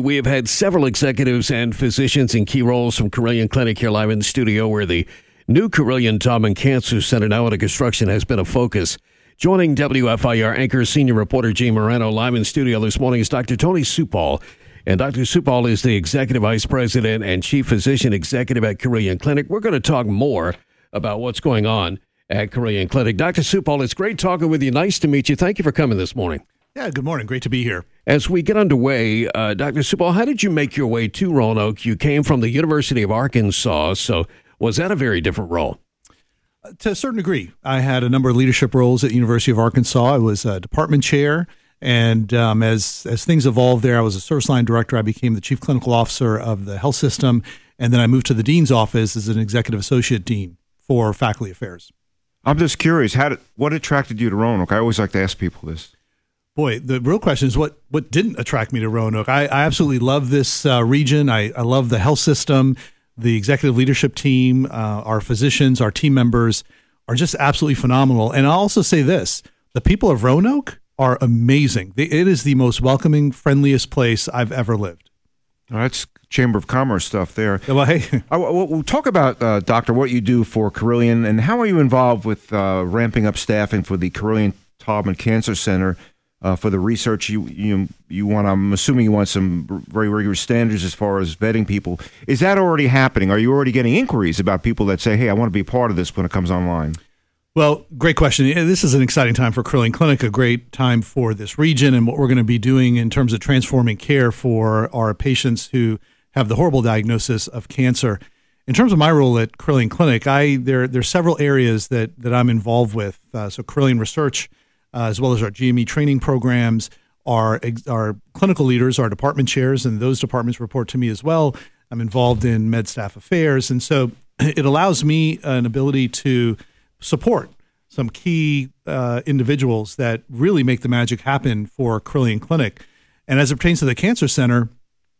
we have had several executives and physicians in key roles from Carilion Clinic here live in the studio, where the new Carilion Taubman Cancer Center, now under construction, has been a focus. Joining WFIR anchor senior reporter Jay Moreno live in the studio this morning is Dr. Tony Supal. And Dr. Supal is the Executive Vice President and Chief Physician Executive at Carilion Clinic. We're going to talk more about what's going on at Carilion Clinic. Dr. Supal, it's great talking with you. Nice to meet you. Thank you for coming this morning. Yeah, good morning. Great to be here. As we get underway, Dr. Supal, how did you make your way to Roanoke? You came from the University of Arkansas, so was that a very different role? To a certain degree. I had a number of leadership roles at the University of Arkansas. I was a department chair, and as things evolved there, I was a service line director. I became the chief clinical officer of the health system, and then I moved to the dean's office as an executive associate dean for faculty affairs. I'm just curious, what attracted you to Roanoke? I always like to ask people this. Boy, the real question is what didn't attract me to Roanoke. I absolutely love this region. I love the health system, the executive leadership team, our physicians, our team members are just absolutely phenomenal. And I'll also say this, the people of Roanoke are amazing. It is the most welcoming, friendliest place I've ever lived. Oh, that's Chamber of Commerce stuff there. Well, hey. We'll talk about, Doctor, what you do for Carilion, and how are you involved with ramping up staffing for the Carilion Taubman Cancer Center? For the research you want, I'm assuming you want some very rigorous standards as far as vetting people. Is that already happening? Are you already getting inquiries about people that say, hey, I want to be a part of this when it comes online? Well, great question. This is an exciting time for Carilion Clinic, a great time for this region and what we're going to be doing in terms of transforming care for our patients who have the horrible diagnosis of cancer. In terms of my role at Carilion Clinic, there are several areas that I'm involved with. So Carilion Research, as well as our GME training programs, our clinical leaders, our department chairs, and those departments report to me as well. I'm involved in med staff affairs, and so it allows me an ability to support some key individuals that really make the magic happen for Carilion Clinic. And as it pertains to the Cancer Center,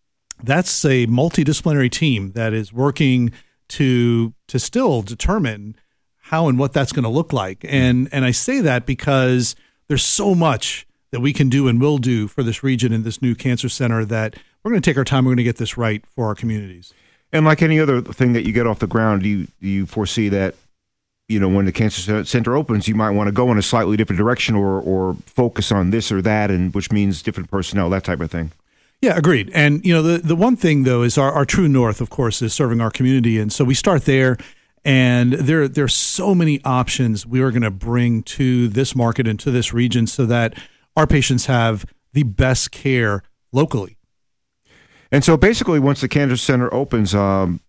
that's a multidisciplinary team that is working to still determine how and what that's going to look like. And I say that because there's so much that we can do and will do for this region and this new cancer center that we're going to take our time. We're going to get this right for our communities. And like any other thing that you get off the ground, do you foresee that, when the cancer center opens, you might want to go in a slightly different direction or focus on this or that, and which means different personnel, that type of thing? Yeah, agreed. And, the one thing, though, is our true north, of course, is serving our community. And so we start there. And there's so many options we are going to bring to this market and to this region so that our patients have the best care locally. And so basically, once the Cancer Center opens, Doc,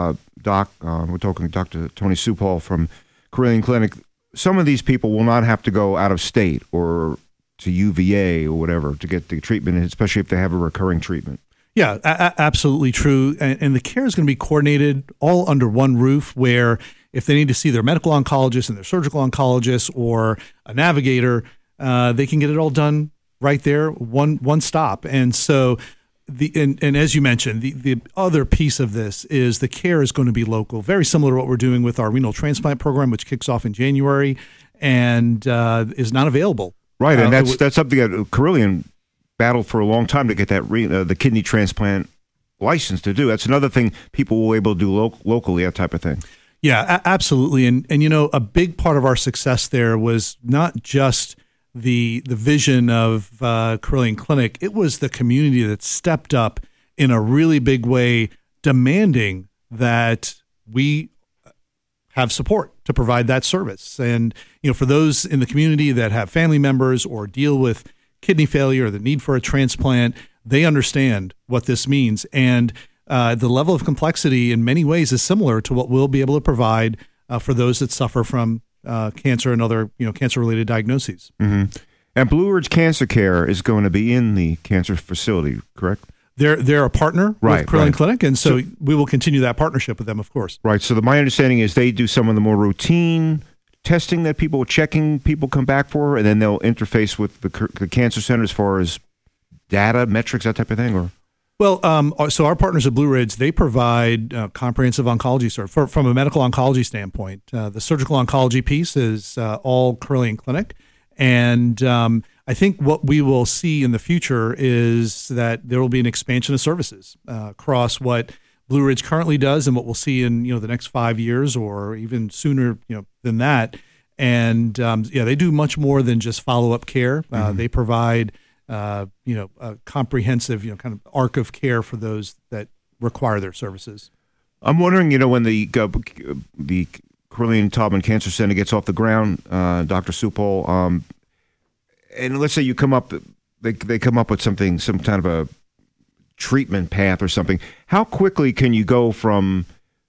we're talking to Dr. Tony Supal from Carilion Clinic, some of these people will not have to go out of state or to UVA or whatever to get the treatment, especially if they have a recurring treatment. Yeah, absolutely true. And the care is going to be coordinated all under one roof, where if they need to see their medical oncologist and their surgical oncologist or a navigator, they can get it all done right there, one stop. And so, and as you mentioned, the other piece of this is the care is going to be local, very similar to what we're doing with our renal transplant program, which kicks off in January and is not available. Right, and that's something that Carilion battled for a long time to get that the kidney transplant license to do. That's another thing people will be able to do locally, that type of thing. Yeah, absolutely. And a big part of our success there was not just the vision of Carilion Clinic. It was the community that stepped up in a really big way, demanding that we have support to provide that service. And, for those in the community that have family members or deal with kidney failure or the need for a transplant, they understand what this means. And the level of complexity in many ways is similar to what we'll be able to provide for those that suffer from cancer and other cancer-related diagnoses. Mm-hmm. And Blue Ridge Cancer Care is going to be in the cancer facility, correct? They're a partner with Carilion Clinic, and so we will continue that partnership with them, of course. Right. So my understanding is they do some of the more routine testing that people come back for, and then they'll interface with the cancer center as far as data, metrics, that type of thing, or? Well, so our partners at Blue Ridge, they provide comprehensive oncology service from a medical oncology standpoint. The surgical oncology piece is all Carilion Clinic, and I think what we will see in the future is that there will be an expansion of services across what Blue Ridge currently does and what we'll see in the next 5 years or even sooner than that. And they do much more than just follow-up care. They provide a comprehensive kind of arc of care for those that require their services. I'm wondering, when the Carilion Taubman Cancer Center gets off the ground, Dr. Supal, and let's say you come up, they come up with some kind of a treatment path or something. How quickly can you go from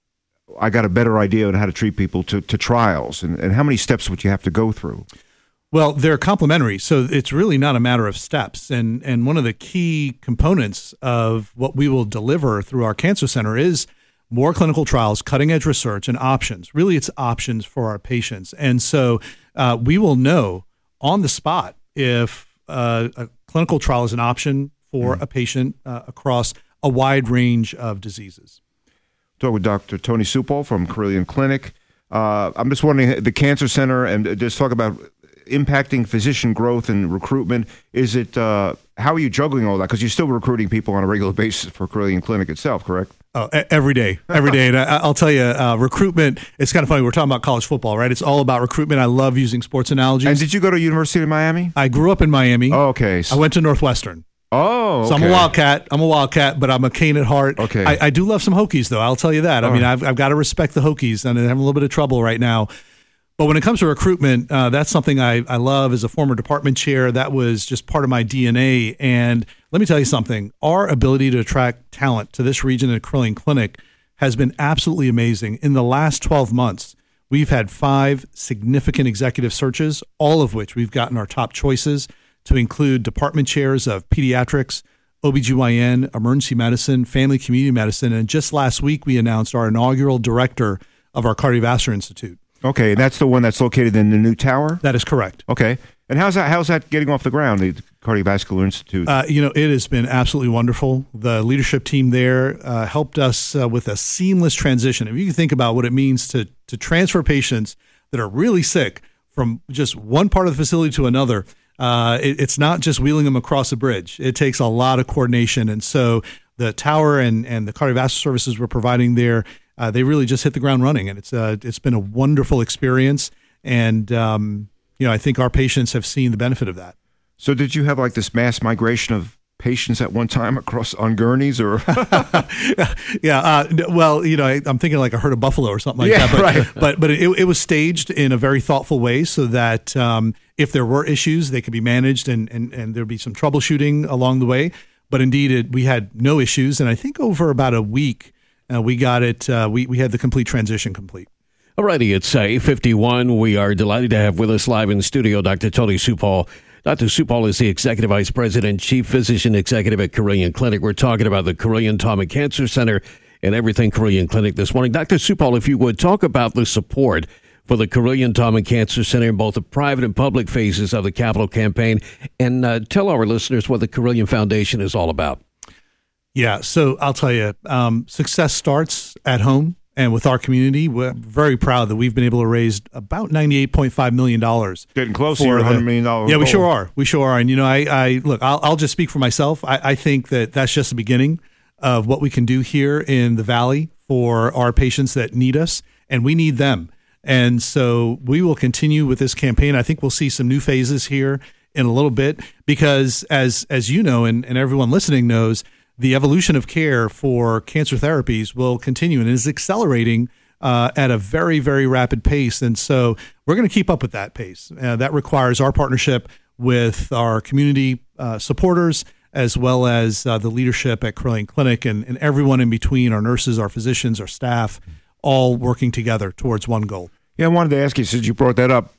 I got a better idea on how to treat people to trials, and how many steps would you have to go through? Well, they're complementary, so it's really not a matter of steps. And one of the key components of what we will deliver through our cancer center is more clinical trials, cutting-edge research, and options. Really, it's options for our patients. And so we will know on the spot if a clinical trial is an option for a patient across a wide range of diseases. Talk with Dr. Tony Supal from Carilion Clinic. I'm just wondering, the Cancer Center, and just talk about impacting physician growth and recruitment. Is it, how are you juggling all that? Because you're still recruiting people on a regular basis for Carilion Clinic itself, correct? Oh, every day. And I'll tell you, recruitment, it's kind of funny. We're talking about college football, right? It's all about recruitment. I love using sports analogies. And did you go to University of Miami? I grew up in Miami. Oh, okay. I went to Northwestern. Oh, okay. So I'm a Wildcat, but I'm a Cane at heart. Okay. I do love some Hokies, though. I'll tell you that. I mean, I've got to respect the Hokies, and they're having a little bit of trouble right now. But when it comes to recruitment, that's something I love. As a former department chair, that was just part of my DNA. And let me tell you something. Our ability to attract talent to this region at Carilion Clinic has been absolutely amazing. In the last 12 months, we've had 5 significant executive searches, all of which we've gotten our top choices, to include department chairs of pediatrics, OBGYN, emergency medicine, family community medicine. And just last week, we announced our inaugural director of our Cardiovascular Institute. Okay, and that's the one that's located in the new tower? That is correct. Okay. And how's that getting off the ground, the Cardiovascular Institute? It has been absolutely wonderful. The leadership team there helped us with a seamless transition. If you can think about what it means to transfer patients that are really sick from just one part of the facility to another, it's not just wheeling them across a bridge. It takes a lot of coordination. And so the tower and the cardiovascular services we're providing there, they really just hit the ground running. And it's been a wonderful experience. And, I think our patients have seen the benefit of that. So did you have like this mass migration of patients at one time across on gurneys or? Yeah. I'm thinking like a herd of buffalo or something like that. But, but it was staged in a very thoughtful way so that if there were issues, they could be managed and there'd be some troubleshooting along the way. But indeed, we had no issues. And I think over about a week, we got it. We had the complete transition complete. Alrighty, it's 8:51. We are delighted to have with us live in the studio Dr. Tony Supal. Dr. Supal is the Executive Vice President, Chief Physician Executive at Carilion Clinic. We're talking about the Carilion Taubman Cancer Center and everything Carilion Clinic this morning. Dr. Supal, if you would, talk about the support for the Carilion Taubman Cancer Center in both the private and public phases of the capital campaign, and tell our listeners what the Carilion Foundation is all about. Yeah, so I'll tell you, success starts at home. And with our community, we're very proud that we've been able to raise about $98.5 million. Getting close to your $100 million goal. Yeah, we sure are. We sure are. And, I look, I'll just speak for myself. I think that that's just the beginning of what we can do here in the Valley for our patients that need us, and we need them. And so we will continue with this campaign. I think we'll see some new phases here in a little bit because, as you know, and everyone listening knows, the evolution of care for cancer therapies will continue and is accelerating at a very, very rapid pace. And so we're going to keep up with that pace. That requires our partnership with our community supporters, as well as the leadership at Carilion Clinic and everyone in between, our nurses, our physicians, our staff, all working together towards one goal. Yeah, I wanted to ask you, since you brought that up,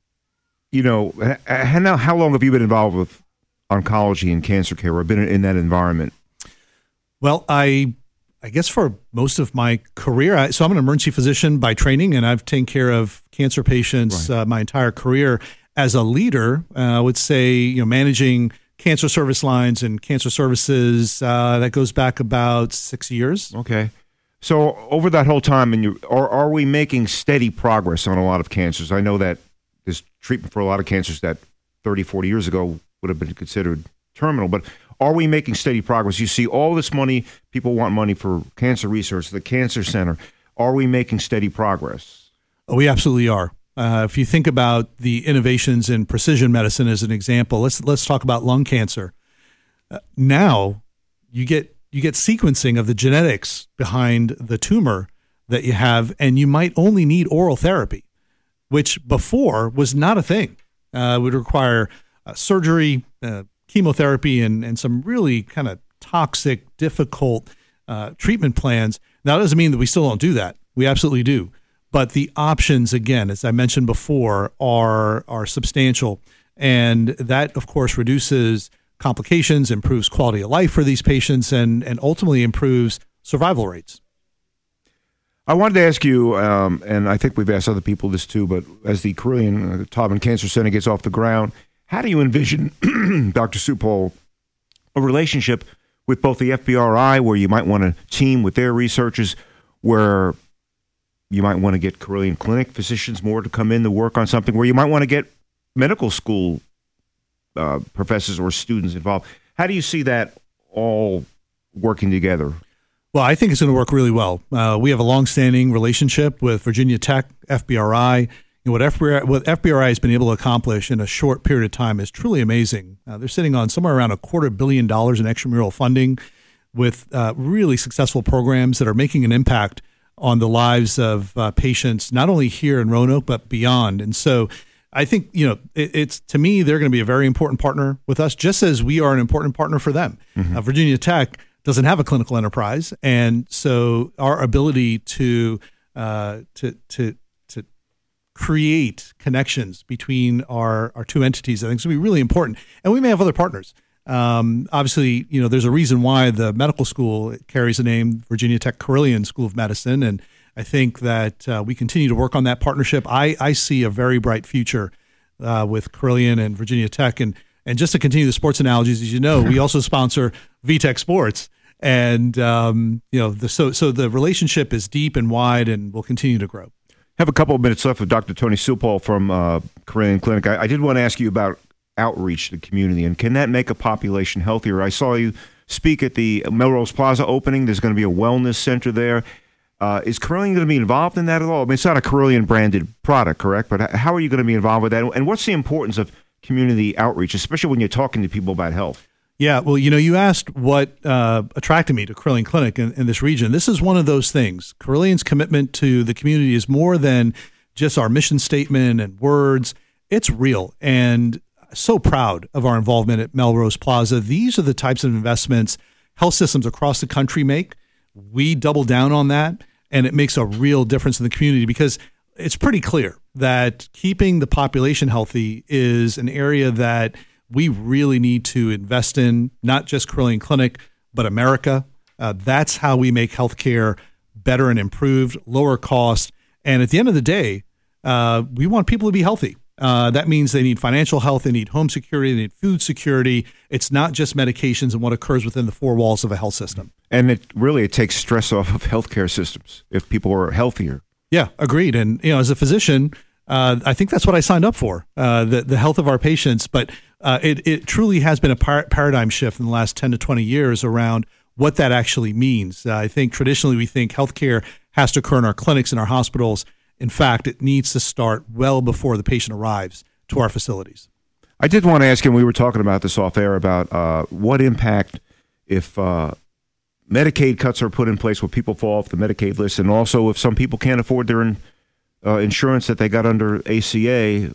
how long have you been involved with oncology and cancer care or been in that environment? Well, I guess for most of my career, so I'm an emergency physician by training, and I've taken care of cancer patients my entire career. As a leader, I would say, managing cancer service lines and cancer services, that goes back about 6 years. Okay. So over that whole time, are we making steady progress on a lot of cancers? I know that there's treatment for a lot of cancers that 30, 40 years ago would have been considered terminal. But are we making steady progress? You see all this money, people want money for cancer research, the Cancer Center. Are we making steady progress? Oh, we absolutely are. If you think about the innovations in precision medicine as an example, let's talk about lung cancer. Now you get sequencing of the genetics behind the tumor that you have, and you might only need oral therapy, which before was not a thing. Would require surgery, chemotherapy, and some really kind of toxic, difficult treatment plans. Now, that doesn't mean that we still don't do that. We absolutely do. But the options, again, as I mentioned before, are substantial. And that, of course, reduces complications, improves quality of life for these patients, and ultimately improves survival rates. I wanted to ask you, and I think we've asked other people this too, but as the Carilion Taubman Cancer Center gets off the ground, how do you envision, Dr. Supal, a relationship with both the FBRI, where you might want to team with their researchers, where you might want to get Carilion Clinic physicians more to come in to work on something, where you might want to get medical school professors or students involved? How do you see that all working together? Well, I think it's going to work really well. We have a longstanding relationship with Virginia Tech, FBRI. And what FBRI has been able to accomplish in a short period of time is truly amazing. They're sitting on somewhere around $250 million in extramural funding with really successful programs that are making an impact on the lives of patients, not only here in Roanoke, but beyond. And so I think, it's to me, they're going to be a very important partner with us, just as we are an important partner for them. Mm-hmm. Virginia Tech doesn't have a clinical enterprise. And so our ability to create connections between our two entities, I think is going to be really important. And we may have other partners. Obviously, there's a reason why the medical school carries the name Virginia Tech Carilion School of Medicine. And I think that we continue to work on that partnership. I see a very bright future with Carilion and Virginia Tech. And just to continue the sports analogies, as you know, we also sponsor VTech Sports. And, so the relationship is deep and wide and will continue to grow. Have a couple of minutes left with Dr. Tony Supal from Carilion Clinic. I did want to ask you about outreach to the community, and can that make a population healthier? I saw you speak at the Melrose Plaza opening. There's going to be a wellness center there. Is Carilion going to be involved in that at all? I mean, it's not a Carilion branded product, correct? But how are you going to be involved with that? And what's the importance of community outreach, especially when you're talking to people about health? Yeah, well, you asked what attracted me to Carilion Clinic in this region. This is one of those things. Carilion's commitment to the community is more than just our mission statement and words. It's real, and so proud of our involvement at Melrose Plaza. These are the types of investments health systems across the country make. We double down on that, and it makes a real difference in the community because it's pretty clear that keeping the population healthy is an area that we really need to invest in, not just Carilion Clinic, but America. That's how we make healthcare better and improved, lower cost. And at the end of the day, we want people to be healthy. That means they need financial health, they need home security, they need food security. It's not just medications and what occurs within the four walls of a health system. And it takes stress off of healthcare systems if people are healthier. Yeah, agreed. And as a physician, I think that's what I signed up for, the health of our patients. But it truly has been a paradigm shift in the last 10 to 20 years around what that actually means. I think traditionally we think healthcare has to occur in our clinics and our hospitals. In fact, it needs to start well before the patient arrives to our facilities. I did want to ask you, we were talking about this off air, about what impact if Medicaid cuts are put in place where people fall off the Medicaid list, and also if some people can't afford their insurance that they got under ACA,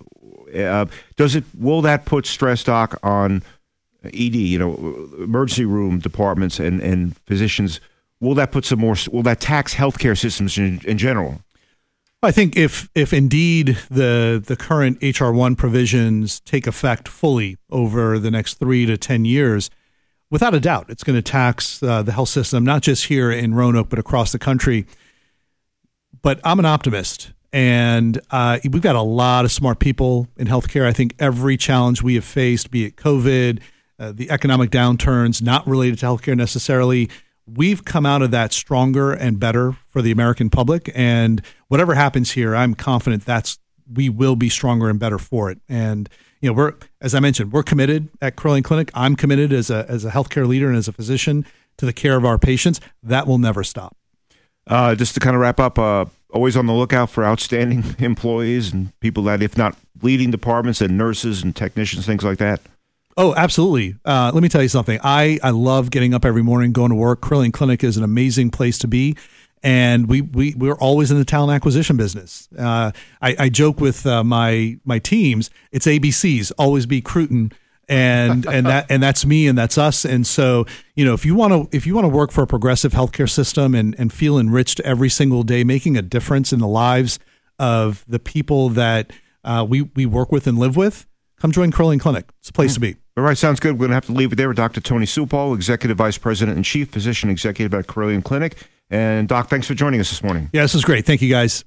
will that put stress, Doc, on ED, emergency room departments and physicians? Will that tax healthcare systems in general? I think if indeed the current H.R. 1 provisions take effect fully over the next 3 to 10 years, without a doubt, it's going to tax the health system, not just here in Roanoke, but across the country. But I'm an optimist, and we've got a lot of smart people in healthcare. I think every challenge we have faced, be it COVID, the economic downturns, not related to healthcare necessarily, we've come out of that stronger and better for the American public. And whatever happens here, I'm confident we will be stronger and better for it. And, we're, as I mentioned, we're committed at Carilion Clinic. I'm committed as a healthcare leader and as a physician to the care of our patients. That will never stop. Just to kind of wrap up, always on the lookout for outstanding employees and people that, if not leading departments, and nurses and technicians, things like that. Oh, absolutely. Let me tell you something. I love getting up every morning, going to work. Carilion Clinic is an amazing place to be. And we're always in the talent acquisition business. I joke with my teams. It's ABCs, always be Cruton, and that's me and that's us. And so, if you want to work for a progressive healthcare system and feel enriched every single day, making a difference in the lives of the people that we work with and live with, come join Carilion Clinic. It's a place to be. All right, sounds good. We're going to have to leave it there with Dr. Tony Supal, Executive Vice President and Chief Physician Executive at Carilion Clinic. And Doc, thanks for joining us this morning. Yeah, this is great. Thank you, guys.